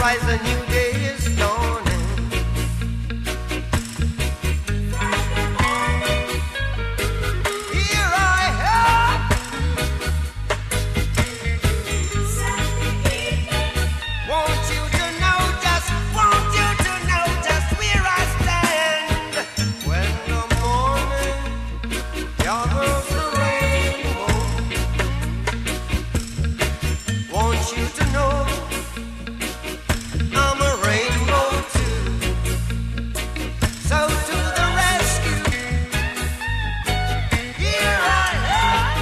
rise, a new day is dawning. Here I am. Want you to know, just want you to know just where I stand. When the morning gathers around, want you to know I'm a rainbow too. So to the rescue, here I am.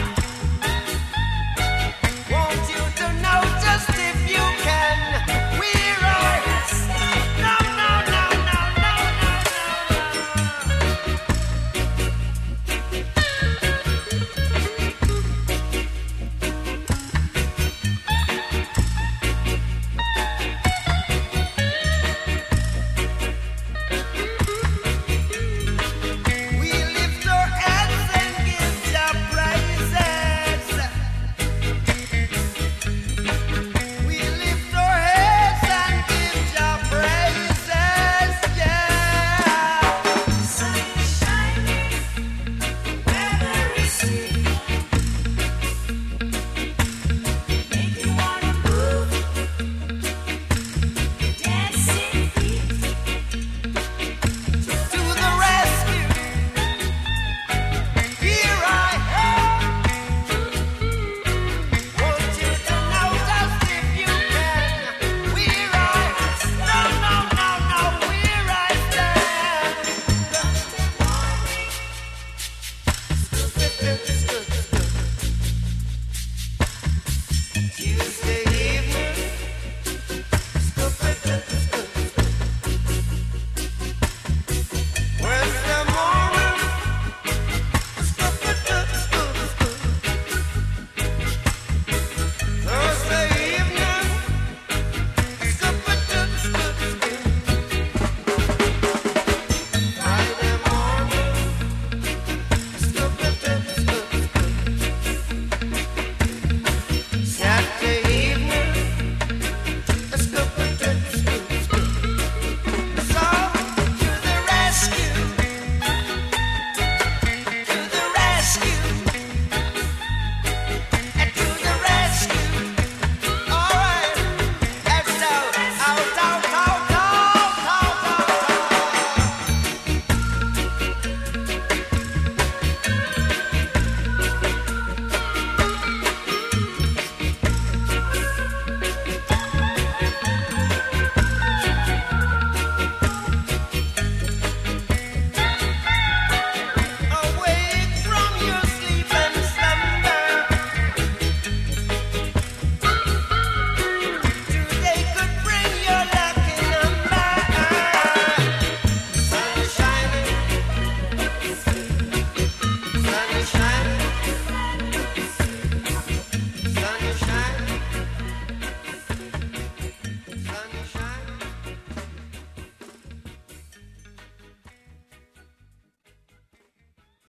Want you to know just if you can, we're all no, no, no, no, no, we lift our hands and give Jah praises. We lift our heads and give Jah praises, yeah. Sun is shining, weather is sweet. Make you wanna move, dancing feet. To the rescue, here I am. Want you to know just if you can, we're right. No, no, no, no, we're right there. Tuesday